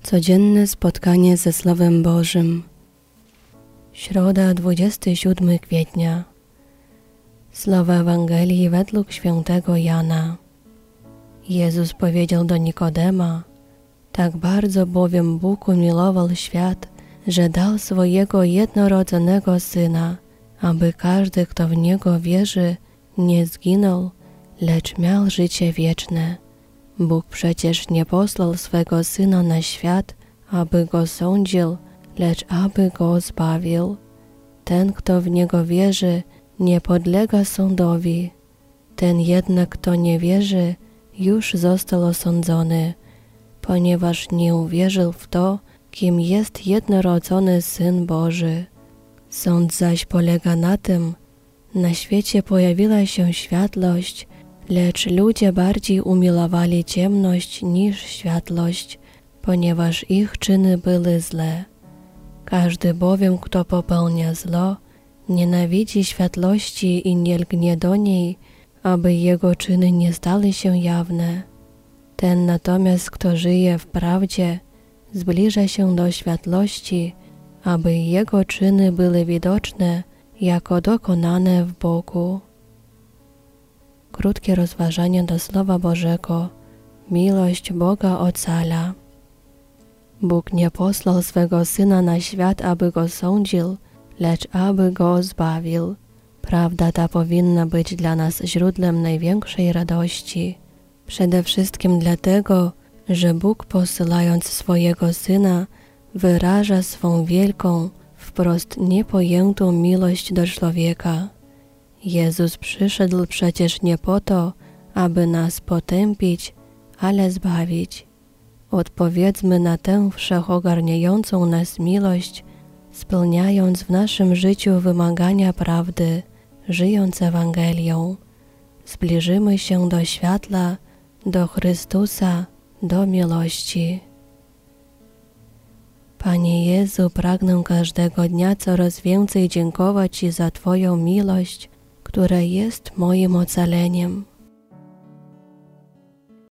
Codzienne spotkanie ze Słowem Bożym. Środa, 27 kwietnia. Słowa Ewangelii według świętego Jana. Jezus powiedział do Nikodema: tak bardzo bowiem Bóg umiłował świat, że dał swojego jednorodzonego Syna, aby każdy, kto w Niego wierzy, nie zginął, lecz miał życie wieczne. Bóg przecież nie posłał swego Syna na świat, aby go sądził, lecz aby go zbawił. Ten, kto w Niego wierzy, nie podlega sądowi. Ten jednak, kto nie wierzy, już został osądzony, ponieważ nie uwierzył w to, kim jest jednorodzony Syn Boży. Sąd zaś polega na tym: na świecie pojawiła się światłość, lecz ludzie bardziej umiłowali ciemność niż światłość, ponieważ ich czyny były złe. Każdy bowiem, kto popełnia zło, nienawidzi światłości i nie lgnie do niej, aby jego czyny nie stały się jawne. Ten natomiast, kto żyje w prawdzie, zbliża się do światłości, aby jego czyny były widoczne jako dokonane w Bogu. Krótkie rozważanie do Słowa Bożego. Miłość Boga ocala. Bóg nie posłał swego Syna na świat, aby go sądził, lecz aby go zbawił. Prawda ta powinna być dla nas źródłem największej radości. Przede wszystkim dlatego, że Bóg, posyłając swojego Syna, wyraża swą wielką, wprost niepojętą miłość do człowieka. Jezus przyszedł przecież nie po to, aby nas potępić, ale zbawić. Odpowiedzmy na tę wszechogarniającą nas miłość, spełniając w naszym życiu wymagania prawdy, żyjąc Ewangelią. Zbliżymy się do światła, do Chrystusa, do miłości. Panie Jezu, pragnę każdego dnia coraz więcej dziękować Ci za Twoją miłość, która jest moim ocaleniem.